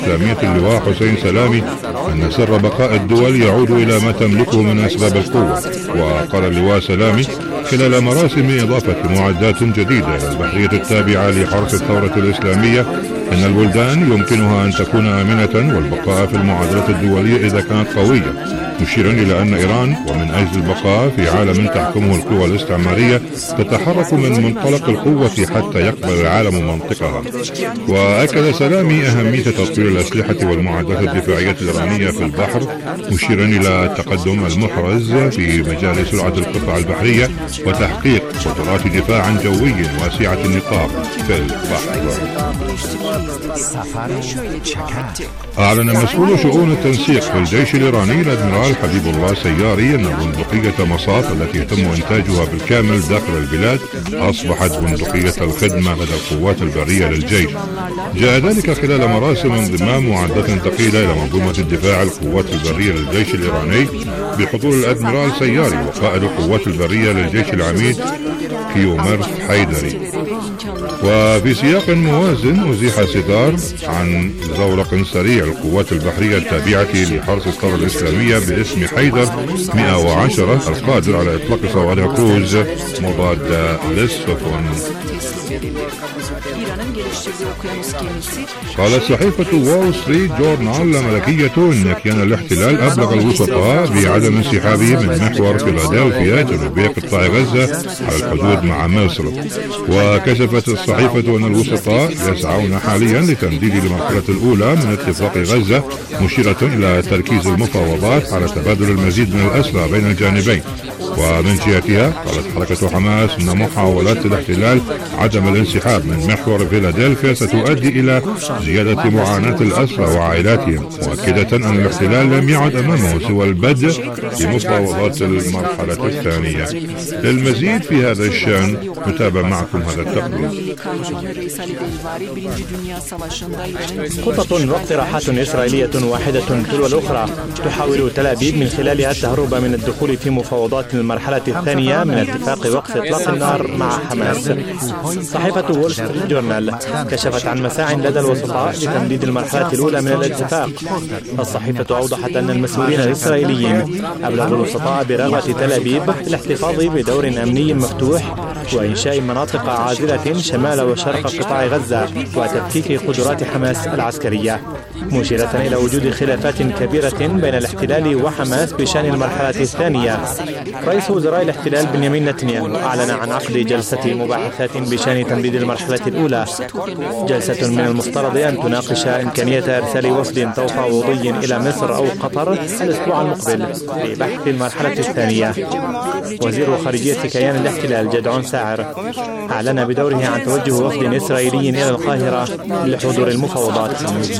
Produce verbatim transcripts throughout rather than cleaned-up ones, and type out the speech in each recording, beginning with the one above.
الإسلامية اللواء حسين سلامي أن سر بقاء الدول يعود إلى ما تملكه من أسباب القوة. وقال اللواء سلامي خلال مراسم إضافة معدات جديدة إلى البحرية التابعة لحرس الثورة الإسلامية أن البلدان يمكنها أن تكون آمنة والبقاء في المعادلة الدولية إذا كانت قوية، مشيرا إلى أن إيران ومن أجل البقاء في عالم تحكمه القوى الاستعمارية تتحرك من منطلق القوة حتى يقبل العالم منطقها. وأكد سلامي أهمية تطوير الأسلحة والمعدات الدفاعية الإيرانية في البحر، مشيرا إلى التقدم المحرز في مجال سرعة القطع البحرية وتحقيق قدرات دفاع جوي واسعة النطاق في البحر. أعلن مسؤول شؤون التنسيق في الجيش الإيراني الأدميرال حبيب الله سياري أن بندقية مصاف التي يتم إنتاجها بالكامل داخل البلاد أصبحت بندقية الخدمة لدى القوات البرية للجيش. جاء ذلك خلال مراسم انضمام معدات ثقيلة إلى منظومة الدفاع القوات البرية للجيش الإيراني بحضور الأدميرال سياري وقائد القوات البرية للجيش العميد كيومرث حيدري. وفي سياق موازن أزيح ستار عن زورق سريع القوات البحرية التابعة لحرس الثورة الإسلامية باسم حيدر مئة وعشرة القادر على إطلاق صواريخ كروز مضادة للسفن. قالت صحيفة وول ستريت جورنال الملكية أن كيان الاحتلال أبلغ الوسطاء بعدم انسحابه من محور فيلادلفيا جنوبي قطاع غزة على الحدود مع مصر. وكشفت الصحيفة أن الوسطاء يسعون حاليا لتمديد المرحلة الأولى من اتفاق غزة، مشيرة إلى تركيز المفاوضات على تبادل المزيد من الأسرى بين الجانبين. ومن جهتها قالت حركة حماس أن محاولات الاحتلال عدم الانسحاب من محور فيلادلفيا ستؤدي إلى زيادة معاناة الأسرى وعائلاتهم، مؤكدة أن الاحتلال لم يعد أمامه سوى البدء في مفاوضات المرحلة الثانية. للمزيد في هذا الشأن نتابع معكم هذا التقرير. خطط واقتراحات إسرائيلية واحدة تلو الأخرى تحاول تل أبيب من خلالها التهرب من الدخول في مفاوضات المرحلة الثانية من اتفاق وقف إطلاق النار مع حماس. صحيفة وول ستريت جورنال كشفت عن مساع لدى الوسطاء لتمديد المرحلة الأولى من الاتفاق. الصحيفة أوضحت أن المسؤولين الإسرائيليين أبلغوا الوسطاء برغبة تل أبيب الاحتفاظ بدور أمني مفتوح وإنشاء مناطق عازلة شمال وشرق قطاع غزة وتفكيك قدرات حماس العسكرية، مشيرة إلى وجود خلافات كبيرة بين الاحتلال وحماس بشأن المرحلة الثانية. رئيس وزراء الاحتلال بنيامين نتنياهو أعلن عن عقد جلسة مباحثات بشأن تمديد المرحلة الأولى، جلسة من المفترض أن تناقش إمكانية إرسال وفد تفاوضي إلى مصر أو قطر الأسبوع المقبل لبحث المرحلة الثانية. وزير خارجية كيان الاحتلال جدعون ساعر أعلن بدوره عن توجه وفد إسرائيلي إلى القاهرة لحضور المفاوضات.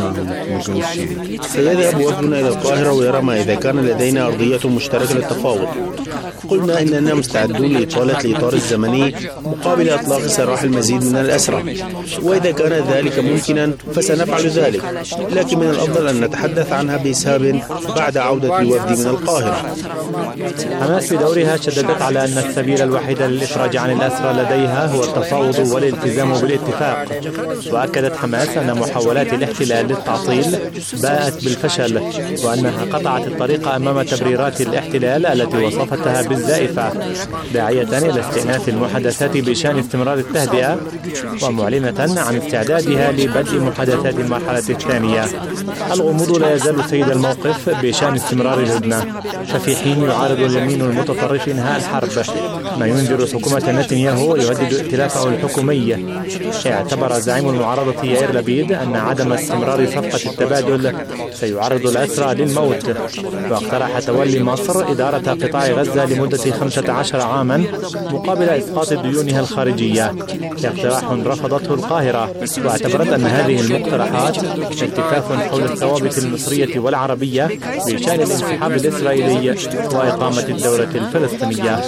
سيذهب وفدنا إلى القاهرة ويرى ما إذا كان لدينا أرضية مشتركة للتفاوض. قلنا إننا مستعدون لإطالة الإطار الزمني مقابل إطلاق سراح المزيد من الأسرى، وإذا كان ذلك ممكنا فسنفعل ذلك، لكن من الأفضل أن نتحدث عنها بإسهاب بعد عودة الوفد من القاهرة. حماس بدورها شددت على أن السبيل الوحيد للإفراج عن الأسرى لديها هو التفاوض والالتزام بالاتفاق. وأكدت حماس أن محاولات الاحتلال للتعطيل باءت بالفشل، وأنها قطعت الطريق أمام تبريرات الاحتلال التي وصفتها بالزائفة، داعية إلى استئناف المحادثات بشأن استمرار التهدئة ومعلنة عن استعدادها لبدء محادثات المرحلة الثانية. الغموض لا يزال سيد الموقف بشأن استمرار الهدنة، ففي حين يعارض اليمين المتطرف إنهاء الحرب ما ينذر حكومة نتنياهو يهدد ائتلافه الحكومي. اعتبر زعيم المعارضة يائير لبيد أن عدم استمرار صفقة التبادل سيعرض الأسرى للموت، واقترح تولي مصر إدارة قطاع غزة لمدة خمسة عشر عاما مقابل إسقاط ديونها الخارجية، اقتراح رفضته القاهرة، واعتبرت أن هذه المقترحات التفاف حول الثوابت المصرية والعربية بشأن الانسحاب الإسرائيلي وإقامة الدولة الفلسطينية.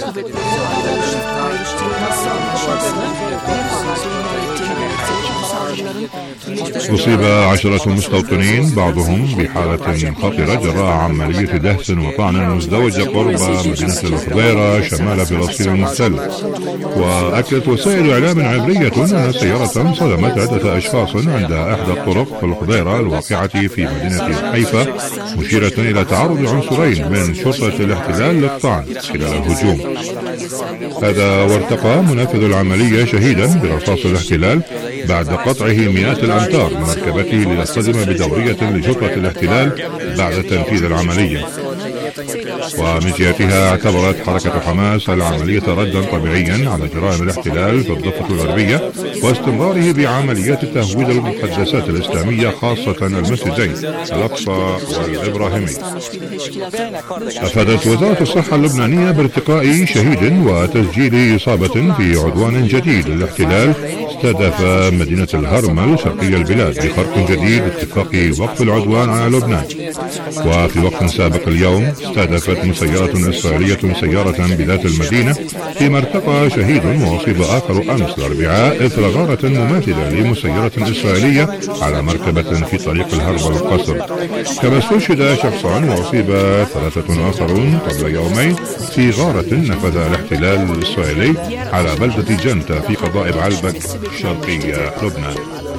أصيب عشرة مستوطنين بعضهم بحالة خطرة جراء عملية دهس وطعن مزدوجة قرب مدينة الخضيرة شمال فلسطين المحتل. وأكدت وسائل إعلام عبرية أن سيارة صدمت عدة أشخاص عند إحدى الطرق في الخضيرة الواقعة في مدينة حيفا، مشيرة إلى تعرض عنصرين من شرطة الاحتلال للطعن خلال الهجوم. هذا وارتقى منفذ العملية شهيدا برصاص الاحتلال بعد قطعه مئات الأمتار من مركبته ليصطدم بدورية لشرطة الاحتلال بعد تنفيذ العملية. ومن جهتها اعتبرت حركة حماس العملية ردا طبيعيا على جرائم الاحتلال في الضفة الغربية واستمراره بعمليات تهويد المقدسات الإسلامية خاصة المسجدين الأقصى والإبراهيمي. أفادت وزارة الصحة اللبنانية بارتقاء شهيد وتسجيل إصابة في عدوان جديد للاحتلال استهدف مدينة الهرمل شرقي البلاد بخرق جديد اتفاق وقف العدوان على لبنان. وفي وقت سابق اليوم استهدفت مسيرة إسرائيلية سيارة بذات المدينة فيما ارتقى شهيد وأصيب آخر أمس الأربعاء إثر غارة مماثلة لمسيرة إسرائيلية على مركبة في طريق الهرمل القصر. كما استشهد شخصان وأصيب ثلاثة آخرون قبل يومين في غارة نفذ الاحتلال الإسرائيلي على بلدة جنتا في قضاء بعلبك شرقي لبنان.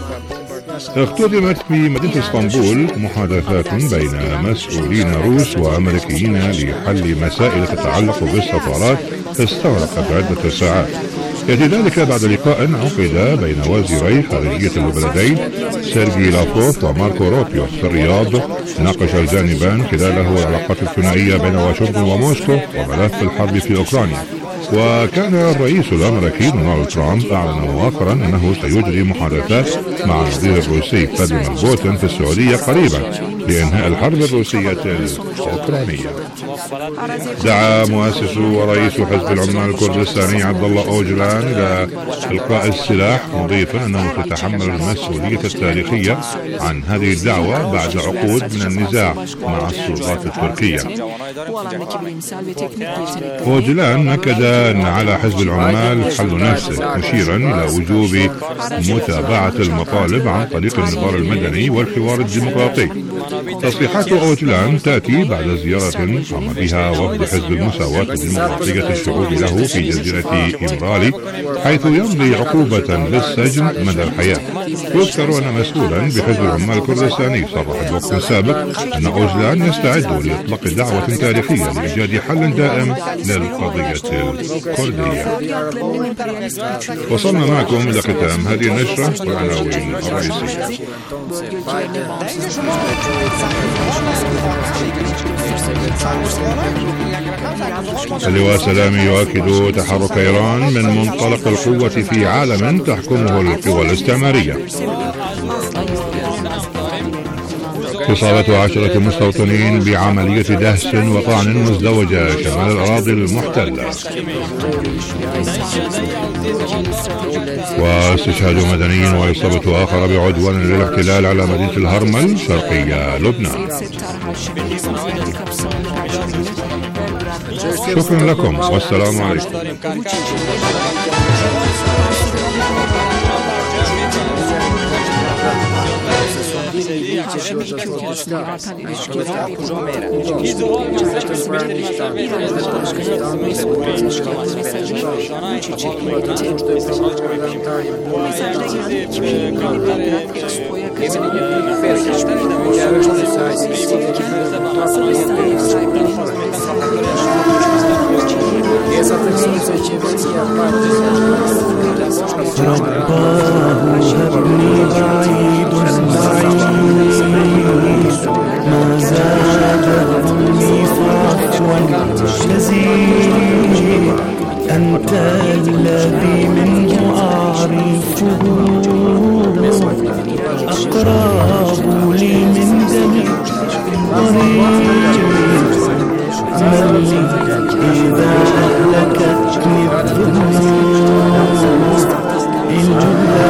اختتمت في مدينة اسطنبول محادثات بين مسؤولين روس وأمريكيين لحل مسائل تتعلق بالسفارات استغرقت عدة ساعات. يأتي ذلك بعد لقاء عقد بين وزيري خارجية البلدين سيرجي لافروف وماركو روبيو في الرياض. ناقش الجانبان خلاله العلاقات الثنائية بين واشنطن وموسكو وملف الحرب في أوكرانيا. وكان الرئيس الأمريكي دونالد ترامب أعلن مؤخرا أنه سيجري محادثات مع النظير الروسي فلاديمير بوتين في السعودية قريبا لإنهاء الحرب الروسية الأوكرانية. دعا مؤسس ورئيس حزب العمال الكردستاني عبد الله أوجلان إلى إلقاء السلاح، مضيفا أنه سيتحمل المسؤولية التاريخية عن هذه الدعوة بعد عقود من النزاع مع السلطات التركية. أوجلان أكد أن على حزب العمال حل نفسه، مشيرا إلى وجوب متابعة المطالب عن طريق النضال المدني والحوار الديمقراطي. تصريحات أوجلان تأتي بعد زيارة قام بها وفد حزب المساواة الديمقراطية الشعوب له في جزيرة إمرالي، حيث يمضي عقوبة للسجن مدى الحياة. يذكر أن مسؤولا بحزب العمال الكردستاني صرح بوقت سابق أن أوجلان يستعد لإطلاق دعوة تاريخية لإيجاد حل دائم للقضية الكردية. وصلنا معكم إلى ختام هذه النشرة والعناوين الرئيسية. اللواء سلامي يؤكد تحرك إيران من منطلق القوة في عالم تحكمه القوى الاستعمارية. إصابة عشرة مستوطنين بعملية دهس وطعن مزدوجة شمال الأراضي المحتلة. واستشهاد مدني وإصابة آخر بعدوان للاحتلال على مدينة الهرمل شرقي لبنان. شكرا لكم والسلام عليكم. ما زاد ظلمي فعفوا شزيد، أنت الذي منه أعرفه أقرب لي من دمي قريب، من لي إذا أهلكتني الذنوب إن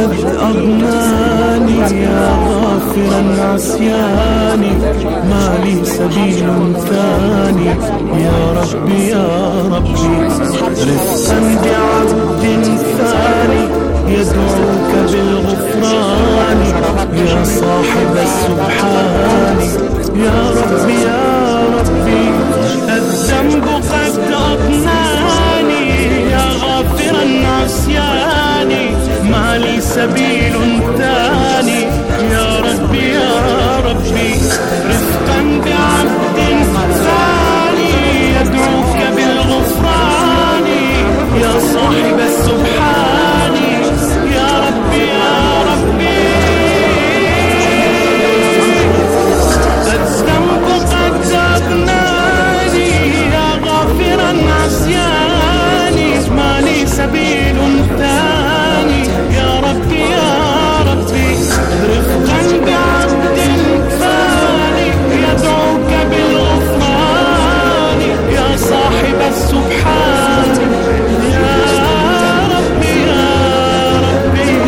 أغناني يا غافر العصيان ما لي سبيل ثاني يا ربي يا ربي رفقا بعبد ثاني يدعوك بالغفران يا صاحب السبحان يا ربي يا ربي الذنب قد أضناني يا غافر العصيان ما لي سبيل ثاني يا ربي يا ربي رفقا بعبد ثاني يدعوك بالغفران يا صاحب السبحان يا ربي يا ربي الذنب قد أغناني يا غافر العصيان ما لي سبيل ثاني يا ربي يا ربي رفقا بعبد ثاني يدعوك بالغفران يا صاحب السبحان يا ربي يا ربي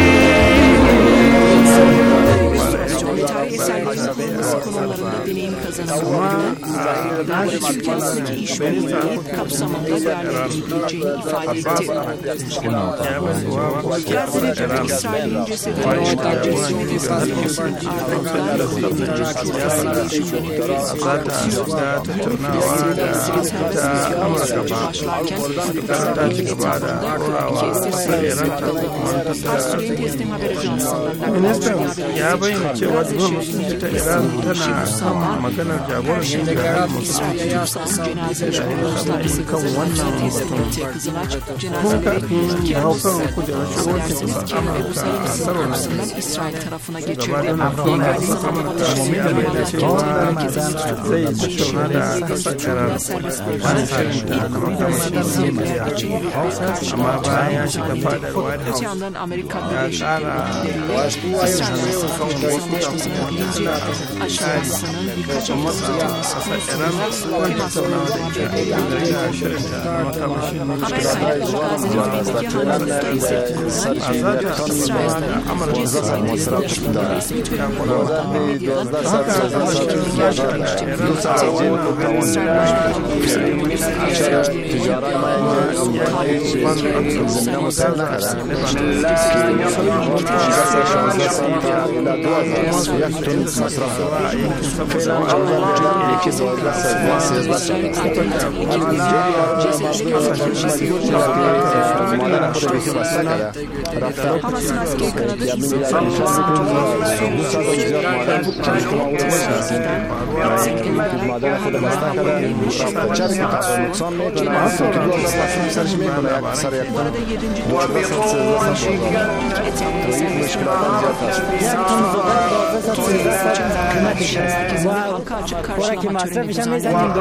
konularında deneyim kazananlarla Naci Türkiye'deki işbirliği kapsamında değerlendirileceğini ifade etti. Gazi'deki İsrail'in cesedini çıkartması yönetmesi ardından Gazze'deki işbirliği başlarken Gazze'deki Asriyet Teslim Haber Ajansı'ndan ya bayyana cewa zuwa musulunci ta Iran tana maganar jagoran İsrail cenaze kan wannan mutum kun kafin ya hau kan kujerar shugabancin kasar Amurka a karo na İsrail tarafına geçirdi. gabanin Amurka ya bayyana cewa zai tattauna da kasar Iran bayan shirinta na makamashin nukiliya amma bayan ya shiga fadar White House Öte yandan Amerika ya Birleşik kara Devletleri İsrail'in savaşçısı deyince aşağısının birkaç hafta tutulması konusunda temaslarına da shirinta na makamashin Amerika ile Gazze'nin güneyindeki Hanım'da ise İsrail cesedini resmi törenlerden medyadan bu şekilde gerçekleştirdiği Hamas'ın askeri kanadı bu arada yedinci halka açık karşılama töreni düzenlendi.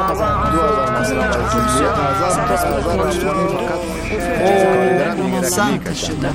Ramazan taşıdı.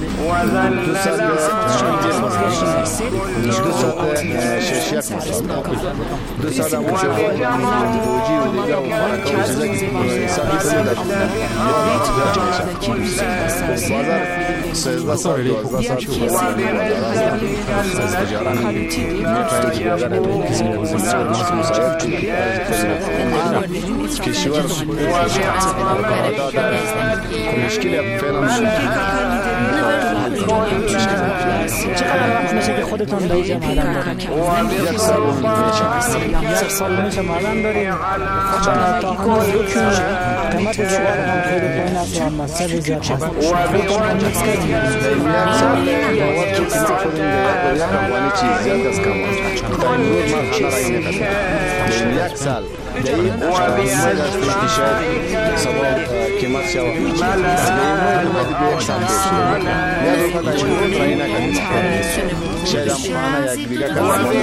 چقدر خودتون به جمع آدم داریم یک سال یک سال میشه آدم داریم تا همون یکیونه قیمت زبان هم خیلی پایین است و مصرف زیاد هست خودتون هم میکس کردیم یک سال یک سال سبب قیمت شود شاید امکانه یک دیگه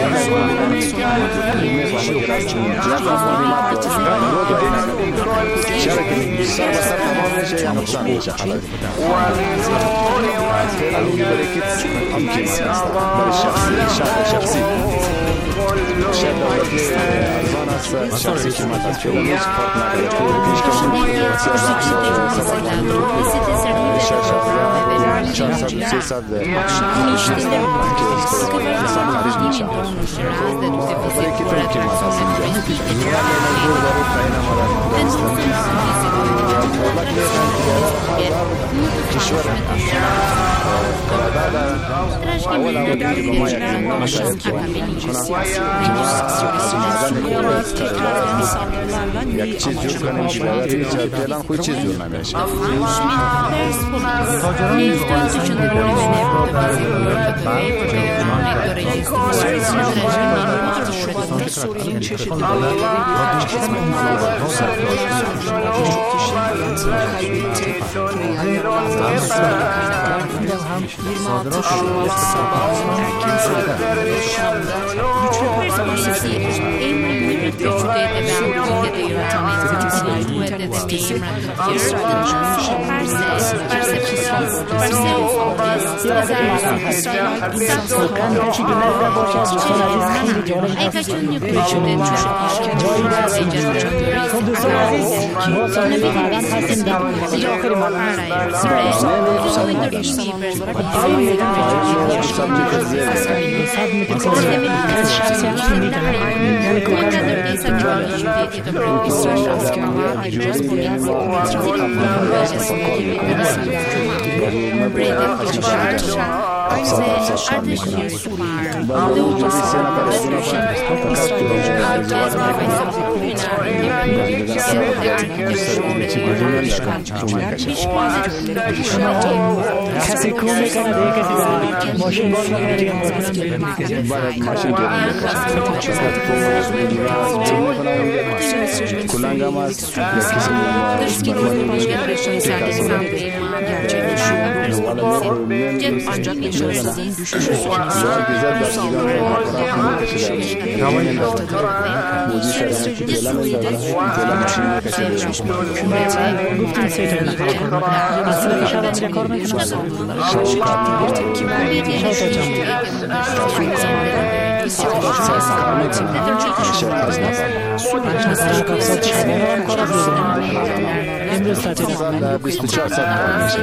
شخصی که مطلب شده نیست فرق نداره پیش که من چهارصد سیصد یک چیز جور کنیم که باید فعلا خوی چیز جور نمیشه. کسی کون میکنه دیگه کسی ماشین بار میکنه دیگه ماشین کلنگ هم هست گفتیم سه تا اصلا شب میره کار میکنه امروز ساعت بیست و چهار ساعت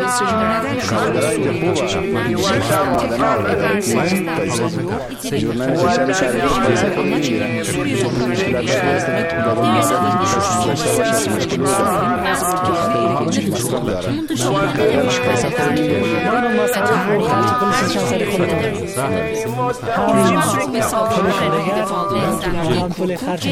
پول خرج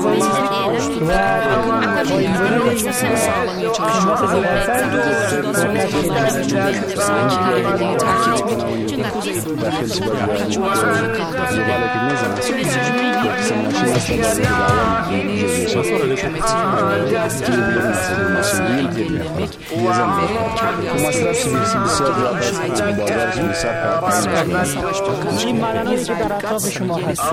این معلوماتی که در اطراف شما هست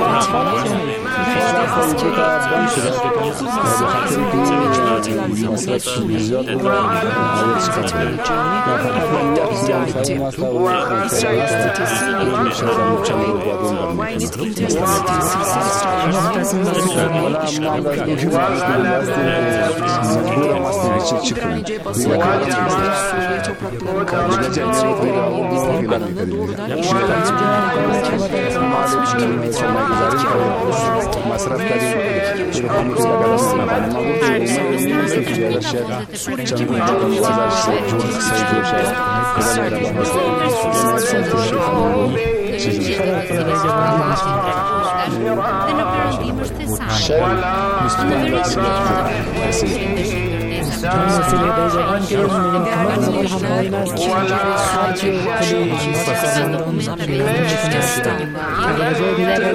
مصرف کردیم وسیله بازگان که میگن کمک نقل همراهی است خرج کلی متقابلان توجه دیگر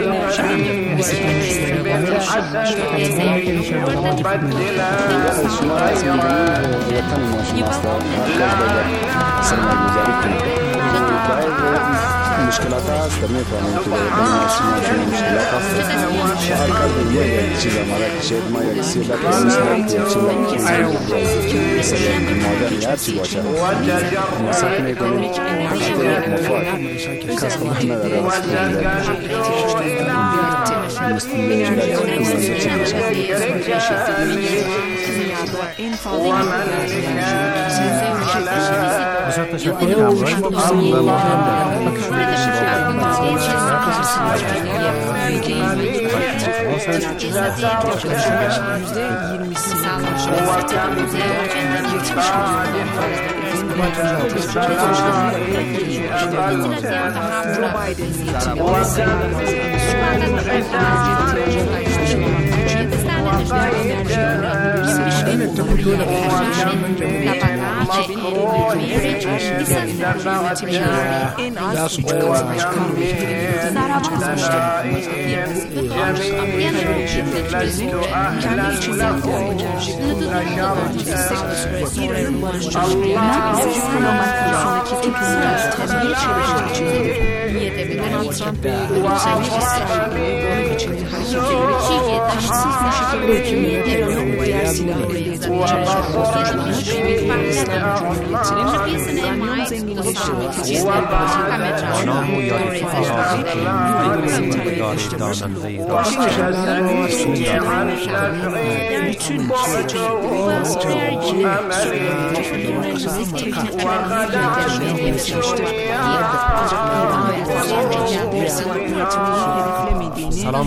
مشکلات هست در میتوانیم که در مشکلات هست هر کار دیگه یک چیز همارا کشید ما یک سی لک مثلا مادر هر چی باشه مصرف میکنیم خاطر مفاد کس کمک نداره مستقیم بسیار تشکر سلام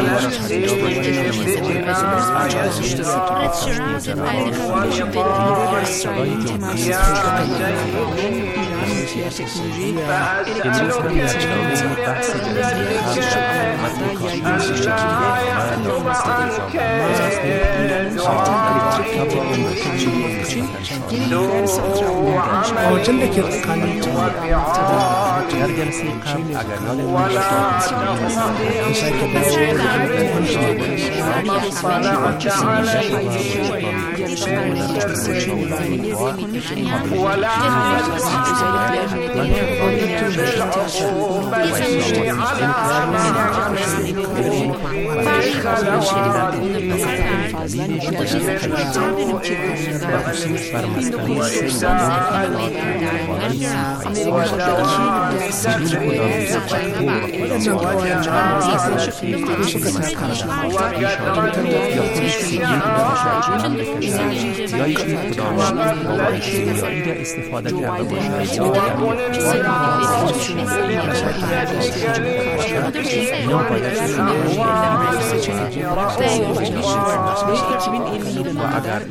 استفاده کرده باشند اینا باید و اگر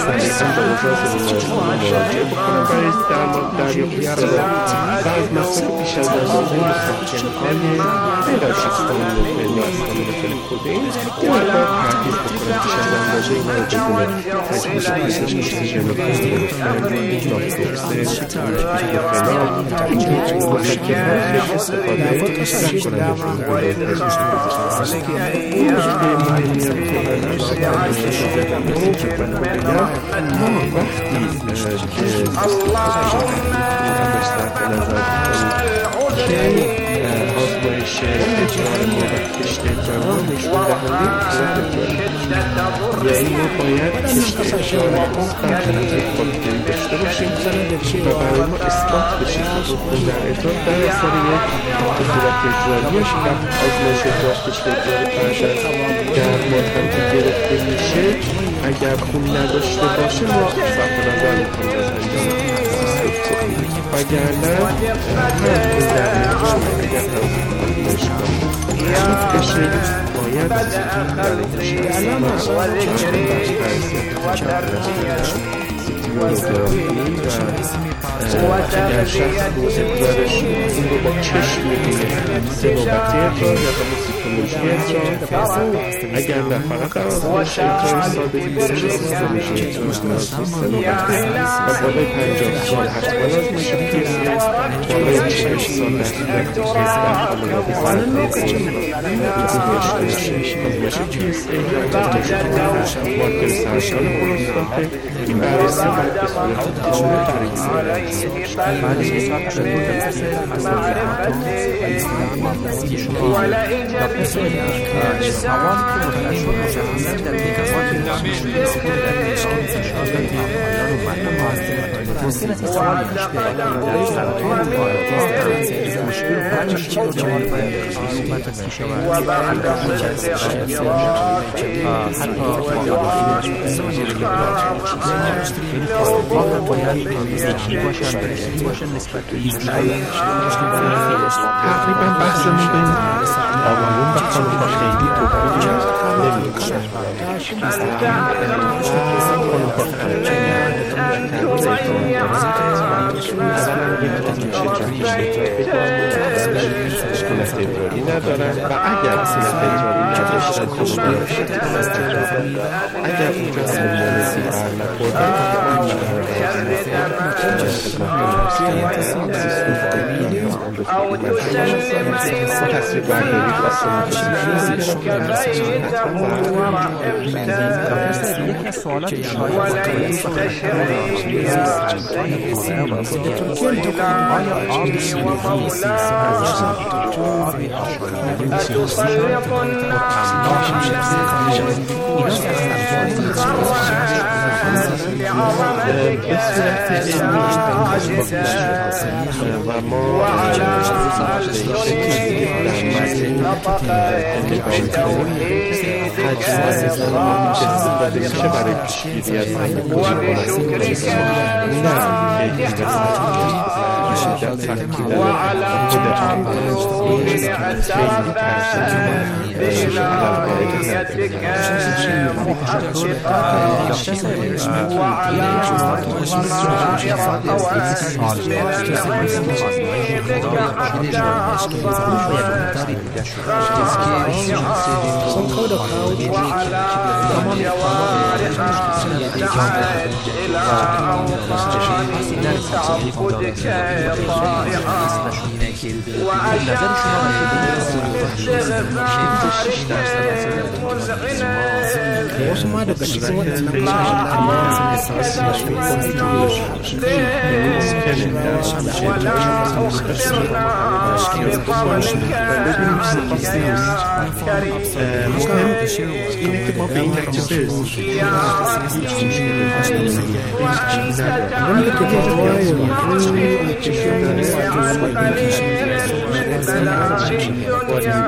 سریعا به وزارت بیمارستان مراجعه بکنن برای دریافت اطلاعات و از مصرف بیش از اندازه مسکنهای غیر از آستامینوفن یا آستامینوفن کدین یه مقدار پرهیز بکنن بیش از اندازه اینا رو بدون تجویز پزشک اکسیژن و گرفتن نافتوکسن دیکلوفناک این مسکنها خیلی استفاده نکنن برای تجویز پزشک. این نکته مهمی هم که من ارز کنم بگم ما وقتی که مستحق نظر کنیم که آزمایش اجرای ما و کشت اجرای ما نشون دهنده قوت اجرای یعنی ما باید کشت اجرای مثبت نظر خالقی داشته باشیم و برای ما اثبات بشیم در اجرای در اثر یک قدرت اجراییش و آزمایش اجرای کشت اجرای بعد در مادهم که گرفته میشه اگر خون نداشته باشه ما ثبت نظر میکنیم از انجام وگرنه هم این در نتیجه اگر آزمایش کنیم بشه باید برای تشخیص مقصد و اگر شخص رو ادرارش این رو با چشم میبینه سنوبتی ادرار یا همون سیتولوژی ادرار اگر نه فقط در آزمایش ادرار سادگی برش سیتولوژی ادرار سنوبتی و بالای پنجاه سال حتما آزمایش پی سی اس بالای چهش سال در کاملابی سرطان آزمایش پی اس ای مارکر سرطان پروستات این بررسی باید به صورت کامل در این تقریبا بحثمون بین آقایون و خانم‌ها خیلی توپیدی نمی‌کنه. سکولت ادراری ندارن و اگر سکولت ادراری نداشتن اگر اونجا همون زیبر نخوردن تصویر برداری یکی از سوالات و ما استفاده میشه برای پیشگیری از Some code of اینه که ما به این نتیجه رسیدیم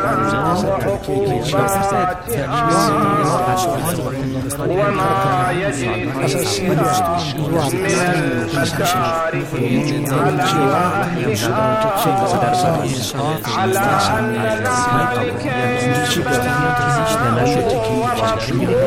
وما kasashe da zuwa kasashe domin ganin cewa ya shiga ta ce gaba da samun ci gaba da lashe take cikin da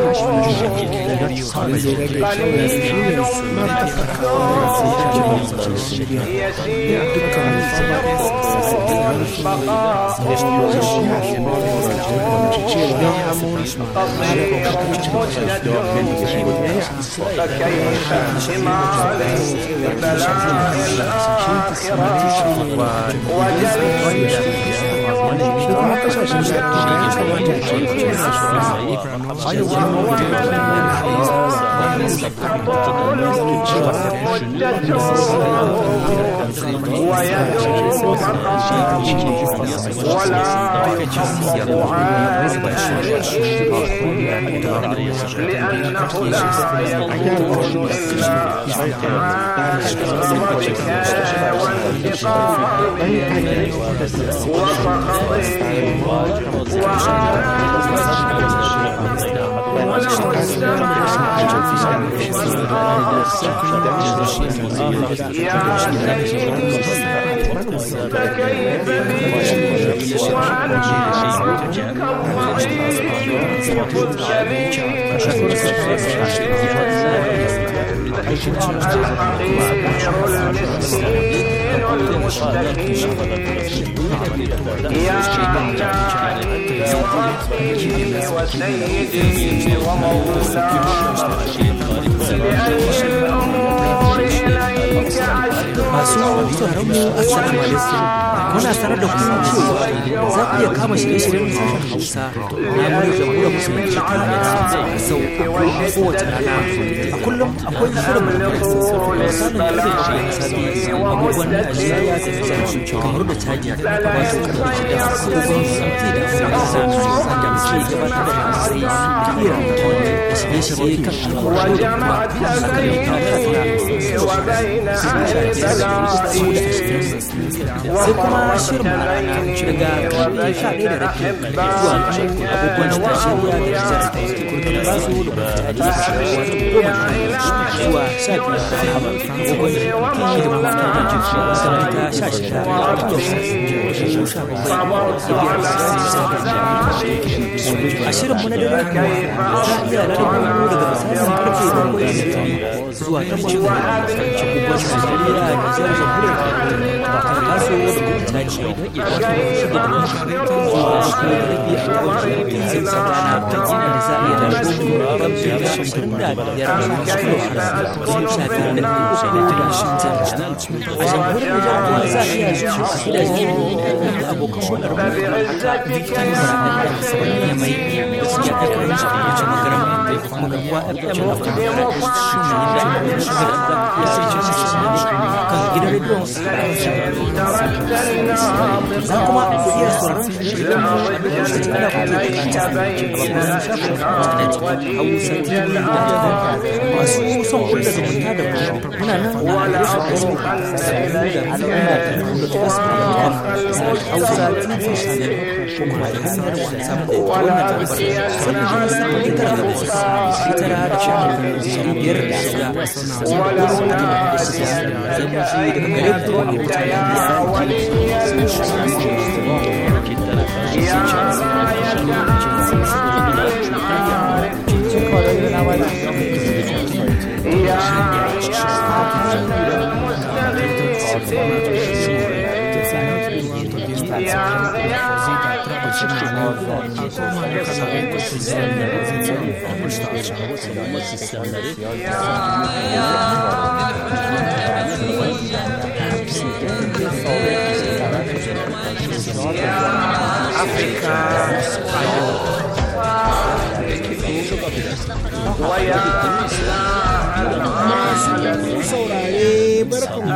masu sauraron mu assalamu alaikum muna sanar da kuma cewa za ku iya kama shirye-shiryen sashen Hausa na muryar jamhuriyar musulunci ta Iran sau kowace rana a kullum akwai shirin misalin karfe shida na safe abubuwan Najeriya da Nijar kamar da Chadi wato karfe shida abubuwan Sauti da Faransa da muke gabatar da tasirai Iran da shirye-shirye kan al'amuran da kuma sakamakon sai kuma shirin rana daga karfe sha ɗaya da rafi zuwa abubuwan da shirya da zai kurkula ba su da mutane wato goma zuwa sha biyar da rahama abubuwan da ke da mata da jirgin makaranta sha shida da sha bakwai da biyar a shirin mu na dare kuma za a iya lalata mu daga misalin karfe bakwai zuwa takwas da abubuwan da shirya da zai jamhuriyar ba kan taso da kuma ce wato shiga da wani zuwa shi da rabi a wajen zai tsara ta gina da za'a yi da rubu kan biyar da shirin da biyar da kilo hamsin sha biyar da kuma da shi ta a jamhuriyar da kuma za a iya zuwa a gidajen da abokan wadar mu haka kan zaɓen da sabon mai da suke ɗaukar shi da yake magana da kuma gabuwa a kan da kuma da shi ne da shi da ya sai ce shi kan gidan rediyon za kuma iya sauran shirin da ana kuma da kanta a babban shafin hausa masu son kulla zumunta da mu muna nan a adireshin facebook da al'umma da nuna ta wasu hausa tv channel ko kuma da hanyar whatsapp da wannan tabbar sai da jini sabon da tara da wasu shi tara da shi biyar da shida sai da wasu da da shida zai mu shi daga gare ku a mutane da saurare barkan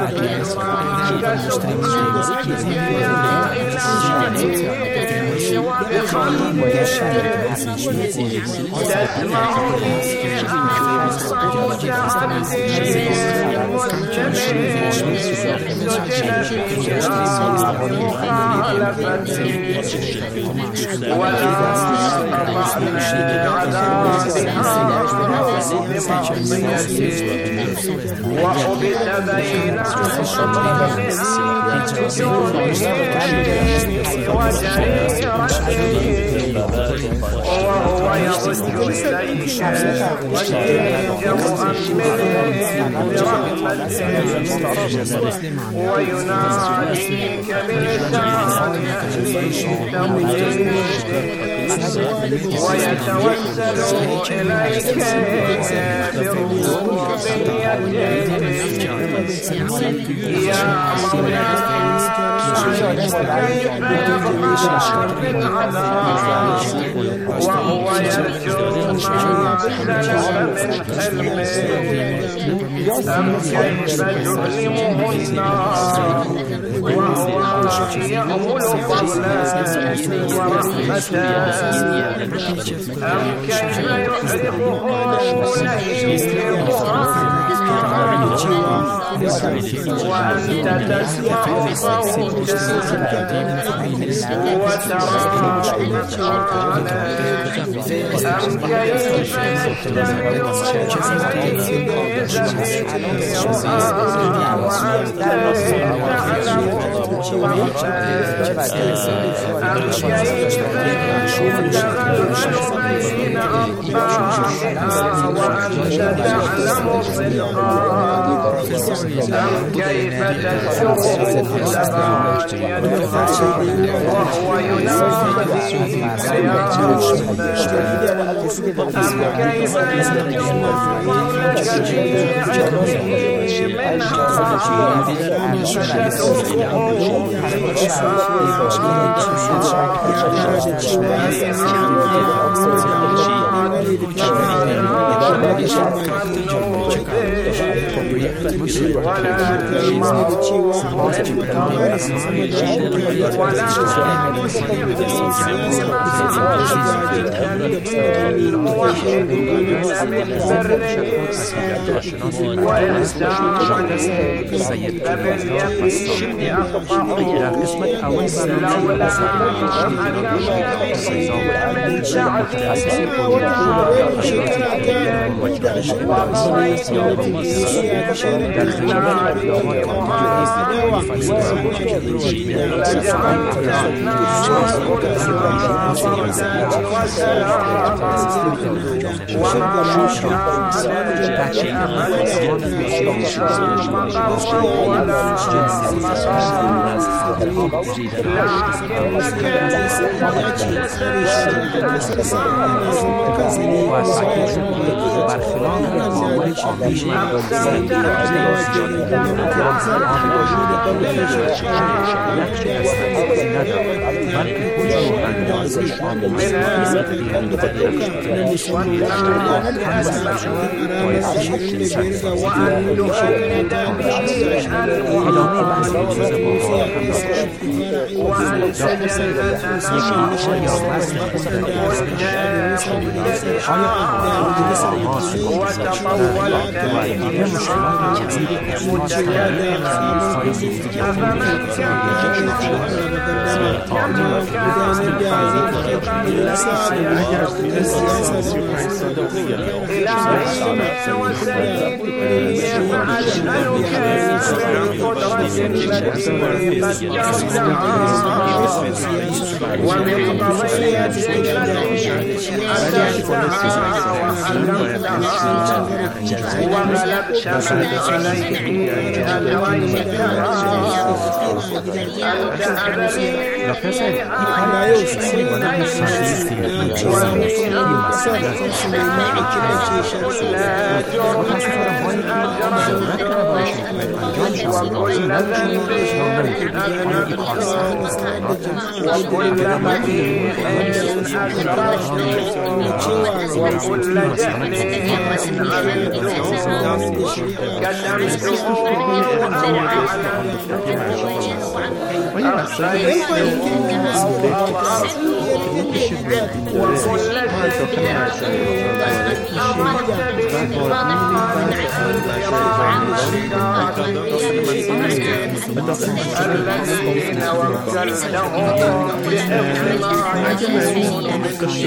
da وهو يرد إليك ويناديك بلسان ويتوسل إليك يا وهو يرجوك بسلام أم كيف تؤلمه النار وهو يأمل فضلا ورحمة أم كيف يحرقه لهيبها وأنت تسمع صوتا وترى مكانا أم كيف يستمعون وأنت تعلم أم كيف يتغلب بين أطباعها وأنت تعلم صدقا أم كيف تشوف الزبانية وهو يناديك يا رب أم كيف يرجو منها وكل شيء أمرت به الذين وكلتهم بحفظ ما عجبهم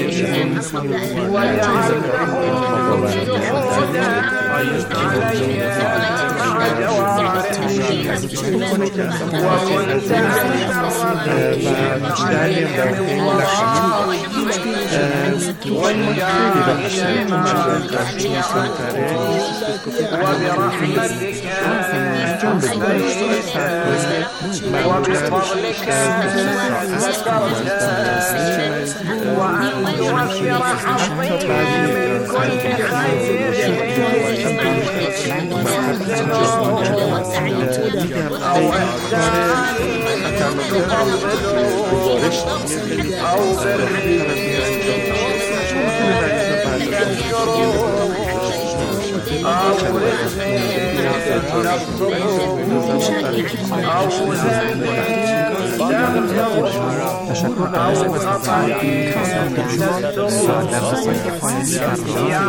وجعلتهم جنودا عليهم مع جوارحهم وكنت عليهم والجاهلين وبرحمتك وبفضلك وأن توفر حظي من كل خير أو إحسان تقبله أو بر يذكره أو رزق تطلبه أو ذنب تغفره أو خطأ تكتسبه يا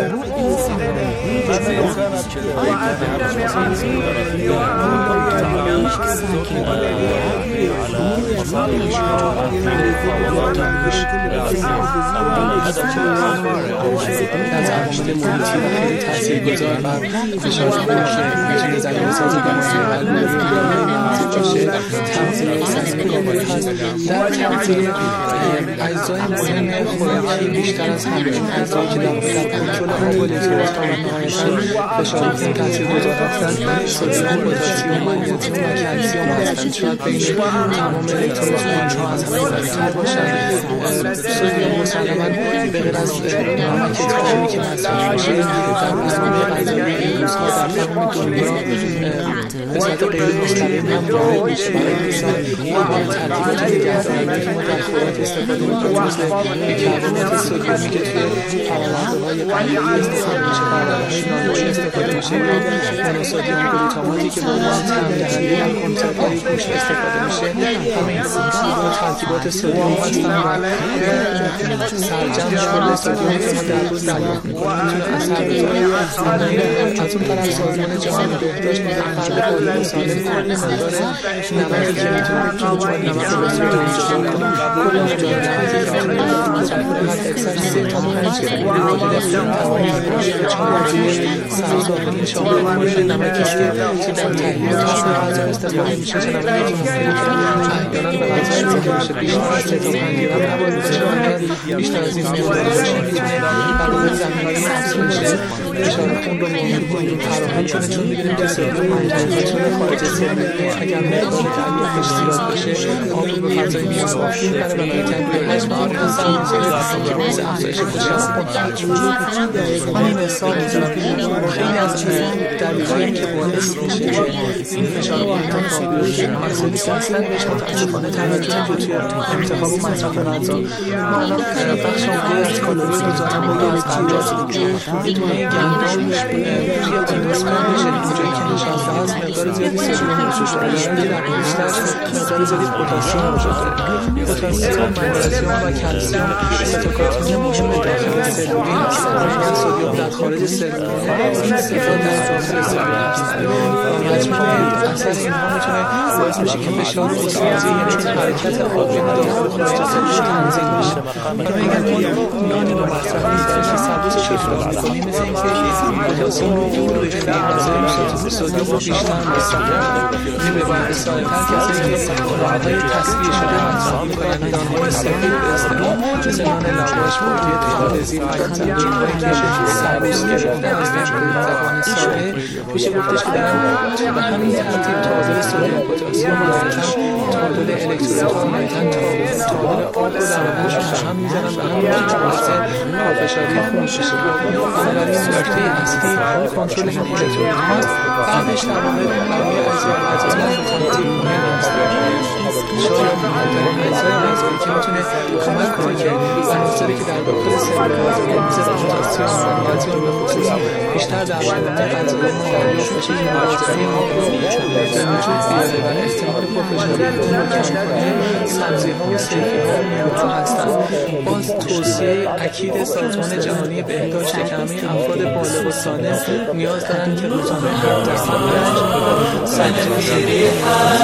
وأتبع تاثیرگذار بر فشار خون که میتونه زمینه‌سازی بنابراین باشه. تغذیه سالم هست. در تغذیه اجزای مهم خوراکی بیشتر از همه این اجزایی که در کنترل مولکول و نهایتاً فشار خون تاثیرگذار هستند سدیم، پتاسیم، مگنیزیم و کلسیم هستند. شاید بین تمام الکترودها از همه ضعیف‌تر باشند. سدیم مسلماً به غیر از نمک طعامی که مصرف میشه در برنامه غذایی این روزها در تمام دنیا به صورت غیر مستقیم هم وارد میشه. برای مثال ترکیبات نگهدارنده که ما در خوراک استفاده میکنیم مثل بیکربنات سدیمی که توی فراورده‌های قهوه‌ای استفاده میشه، برای نانوایی استفاده میشه، یا مونوسدیم گلوتاماتی که به عنوان طعم‌دهنده در کنسروهای گوشت استفاده میشه. همه اینها ترکیبات سدیم هستند و سرجم شده سدیم که ما در روز دریافت میکنیم میتونه اثر بذاره. از اون طرف سازمان جهانی بهداشت میگه فرد بالغ سالم کل مقدار نمکی که میتونه چون نمک رو به صورت اینجا کنیم کل مقدار نمکی که میتونه در مصرف کنیم حد اکثر سه تا پنج گرم تمامی گوشت و چهارجوی سبزدارنی شامل کنه نمکی است که در تهیه غذا استفاده میشه. چه نمکی که احیانا به غذا اضافه میشه بیشتر از سه تا پنج گرم نباید بشه. بیشتر از این مقدار باشه میتونه برای زمینه‌های افزایش فشار خون رو ممکن فراهم کنه، چون می‌دونیم که سدیم منتقل خارج از بدن اگر مقدار دریافتش زیاد بشه آب رو به فضای میان آب می‌بره و برای تنبیه حجم آب حاصل می‌شه که باعث افزایش فشار خون می‌شه. همین مثال خیلی از دلایلی که باعث میشه که این فشار خون خوابیده مسئله اصلا بهش متأسفانه توجه نمی‌شه توی انتخاب و مصرف غذا. ما بخش عمده از کالری غذامون رو از غلات یه دونه گندم توی قندسمن میشه اینجایی که نشسته هست مقدار زیادی سدیم وجود داره که در بیشتر مقدار زیادی پتاسیم وجود داره. پتاسیم، مگنیزیم و کلسیم ستوکارتین مهم داخل سلولی هستند و سدیم در خارج سلول این استفاده در داخل سلول هست. مجموعه اثر اینها میتونه باعث بشه که فشار اسمازی یعنی حرکت آبی داخل خارج سلول تنظیم بشه. میگن که میانی با مصرف نیست که سبوس شکل میکنیم مثل اینکه پتاسیم رو دور ریختی غذایی میشه سدیم رو بیشتر مصرف این به باید سالتر کسی که راههای تصویه شده مصرف میکنن نانهای سفید به اصطلاح مثل نان لواش بردی تیرارزی پایانتر اینهایی که سبوس گرفته هستن به زبان ساده میشه گفتش که دارن به همین ترتیب تعادل سدیم پتاسیم نهایتاً تعادل الکترودها نهایتاً تعادل آب رو در بدنشون به هم میزنن به همین که باعث پافشاری خون میشه. بنابراین نکته اصلی کنترل این الکترودها هست. بعدش در مورد بقیه اجزای غذایی ترتیب مهم است. شاید مهمترین اجزای غذایی که میتونه کمک کنه که عناصری که در داخل سلول غذایی مثل پتاسیم و مگنیزیم به خصوص بیشتر در مواد غذایی ما دریافت بشه که مقداری آب رو به وجود بیاره و احتمال پافشاری خون رو کم کنه. سبزی‌ها و سیفی‌ها مهم هستند. باز توصیه اکید سازمان جهانی بهداشت که همه افراد بالغ و سالم نیاز دارن که روزانه هفت درصد سبزی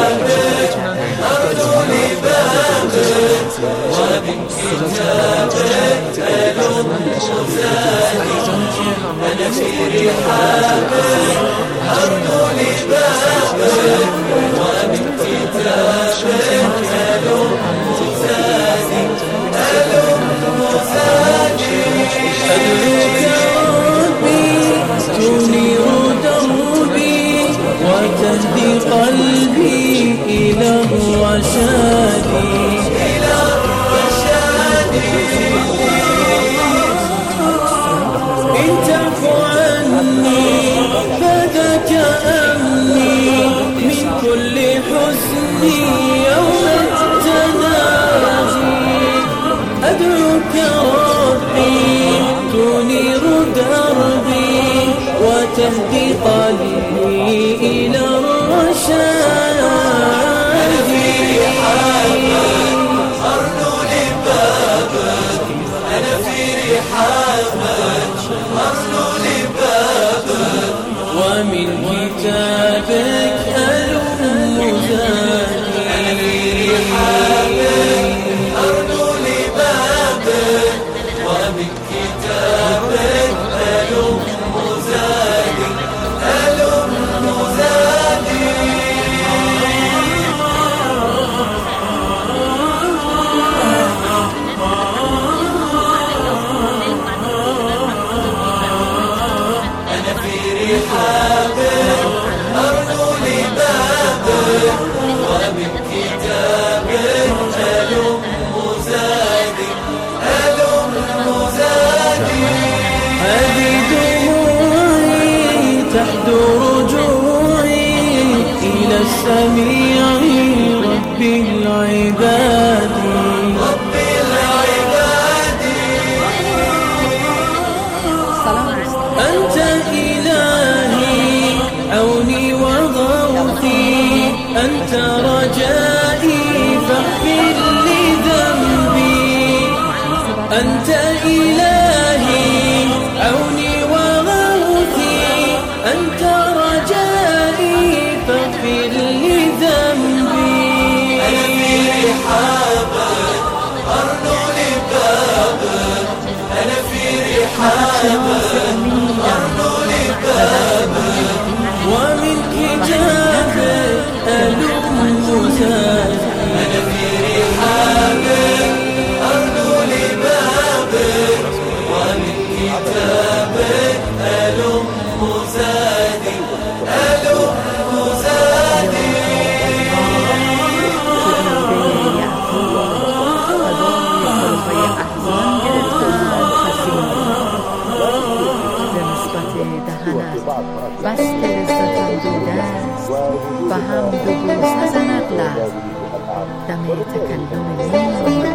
تنير دربي وتهدي قلبي إلى الرشاد إلى الرشاد إن تعفو عني فذاك أمني من كل حزن يوم التنادي أدعوك ربي تنير دربي وتهدي قلبي إلى الرشاد أرنو لبابك أنا في رحابك أرنو لبابك ومن كتابك ألوم تحدو رجوعي إلى السميع رب العباد رب العباد. أنت إلهي عوني وغوثي، أنت رجائي فاغفر لي ذنبي. أنت إلهي عوني وغوثي، أنت رجائي فاغفر لي ذنبي. أنا في رحابك أرنو لبابك، أنا في رحابك أرنو لبابك، ومن كتابك ألم زادي. أنا في رحابك أرنو لبابك، ومن كتابك ألم زادي ألم زادي. بس که لذتم دوده است و هم دو بوس نزند لب دم تکلم نیم.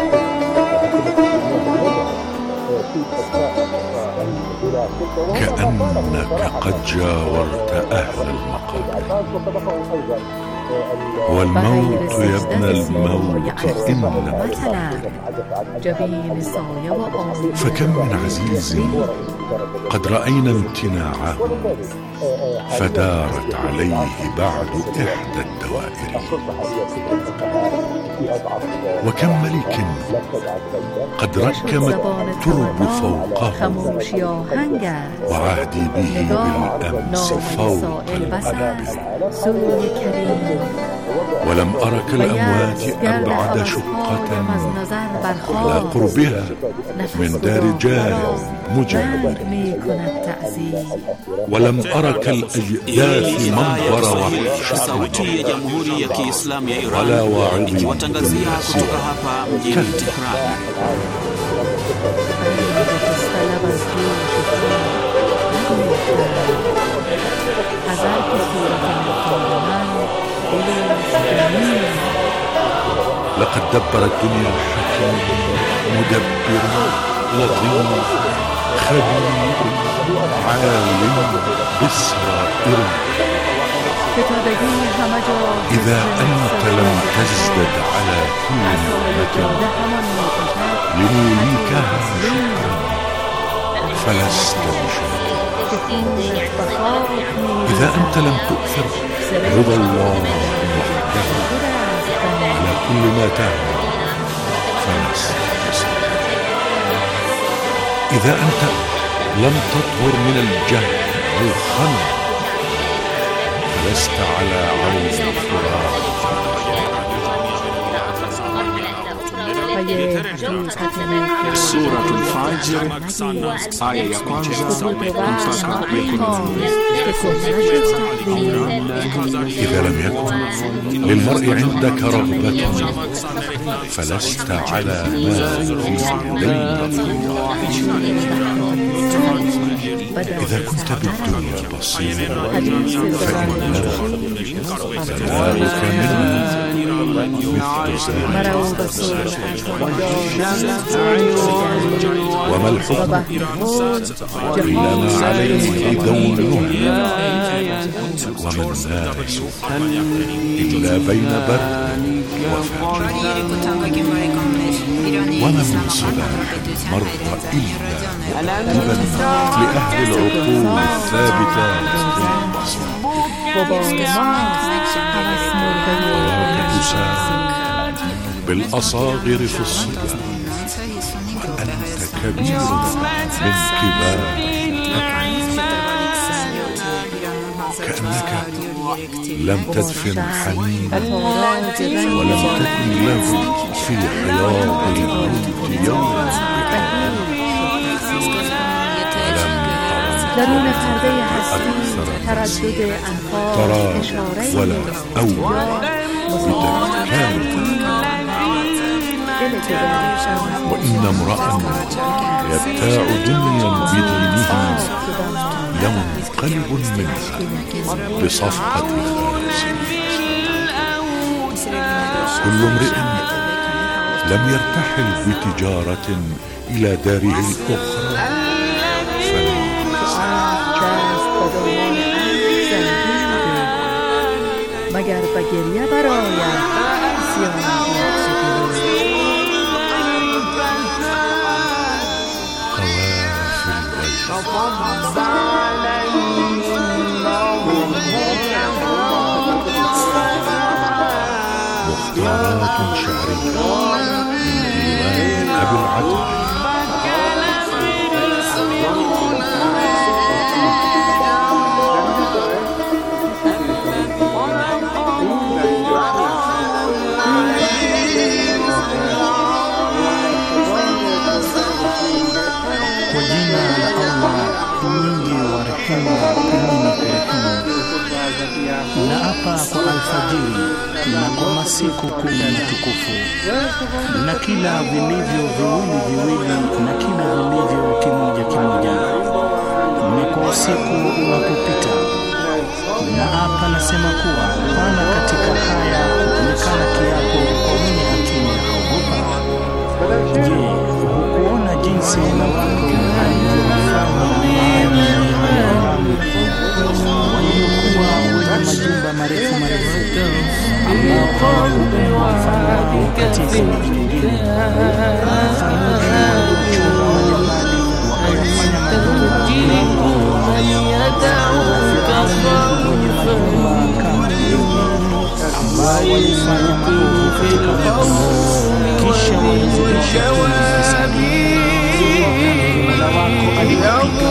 كأنك قد جاورت أهل المقابر، والموت يا ابن الموت إن لم تقل. فكم من عزيز قد رأينا امتناعه فدارت عليه بعد إحدى الدوائر، وكم ملك قد ركم الترب فوقه وعهدي به بالأمس فوق الأنابل. ولم أرك الأموات أبعد شقة على قربها من دار جار مجرد، ولم أرك الأجداث منظر وحشة ولا واعظ لقد دبر الدنيا الحكيم مدبر لطيف خبير عالم بسرائر. إذا أنت لم تزدد على كل نعمة لنوليكها شكرا فلست بشاكر. إذا أنت لم تؤثر رضا الله وحده على كل ما تعمل فلست بصبر. إذا أنت لم تطهر من الجهل والخمر فلست على عون الفرات. سورة الفجر آية ya kwanza mpaka إذا لم يكن للمرء عندك رغبة فلست على ما فيه ليلة. إذا كنت بالدنيا بصيرا فإنما تنالك منها مثل زاد. وما الحكم إلا ما عليه دونه، وما الناس إلا بين برد وفجر. وما من صلاح مر إلا مؤدبا لأهل العقول الثابتات وراك تساءل بالأصاغر في الصدى وأنت كبير من كبار. كأنك لم تدفن حنينا ولم تكن له في حياض الموت يوما درون پرده هستی تردد انفاس اشاره ولا أول وإن امرأ يبتاع دنيا بدينه ينقلب منقلب منها بصفقة خاسر. كل امرئ لم يرتحل بتجارة إلى داره الأخرى مگر به گریه براید سیاه مختارات شعرية من ديوان أبي العتاق. Kwa jina la Allah mwingi wa rehema mwenye kurehemu. Naapa kwa alfajiri na kwa masiku kumi matukufu na kila vilivyo viwili viwili na kila vilivyo kimoja kimoja na kwa usiku unapopita. Naapa nasema kuwa hapana katika haya nikana kiapo kwa mwenye akili akaogopa. Je, hukuona jinsi na watu alivyofanya waliokuwa wenye majumba marefu marefu ambao wafanya katika miji mingine wakayafanya majumba ambao walifanya maovu katika miji kisha walizidisha kufisadi. Mola wako alipika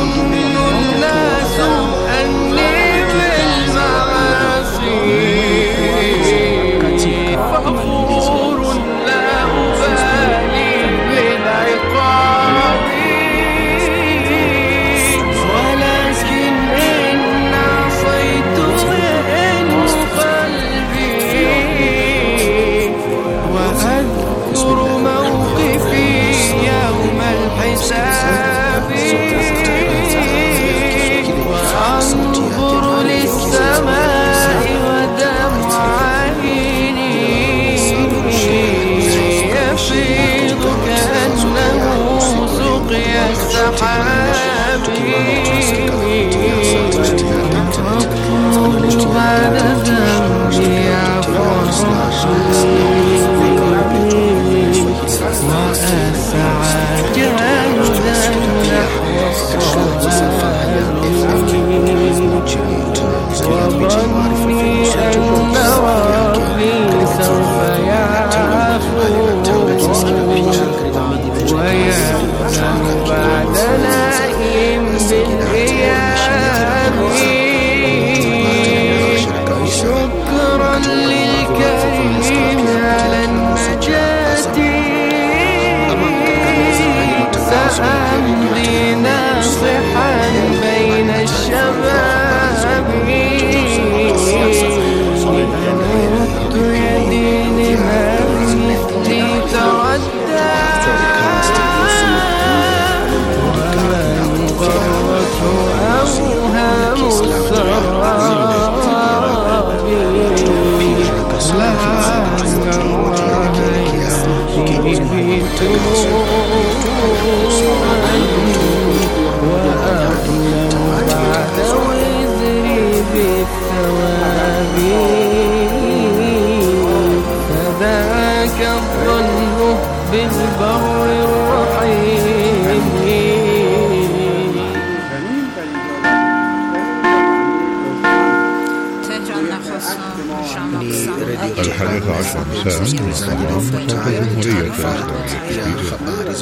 الحادثة عشر مساء من طبعا صوت الجمهورية الإسلامية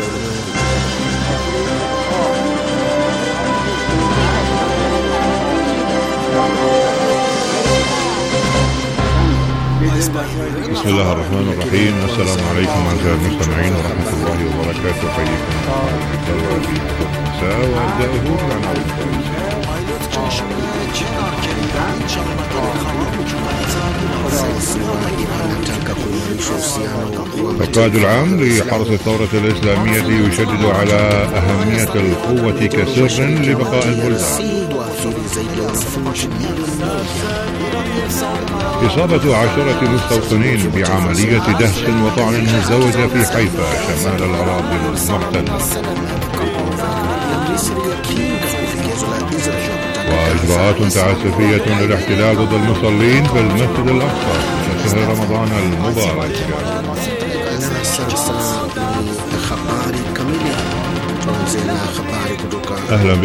بسم الله الرحمن الرحيم. السلام عليكم أعزائي المستمعين ورحمة الله وبركاته. حييكم الله في مساء وأبدأه بالعناوين anataka kuimarisha القائد العام لحرس الثورة الإسلامية يشدد على أهمية القوة كسر لبقاء البلدان. إصابة عشرة مستوطنين بعملية دهس وطعن مزدوجة في حيفا شمال الأراضي المحتلة. وإجراءات تعسفية للاحتلال ضد المصلين في المسجد الأقصى في شهر رمضان المبارك. أهلا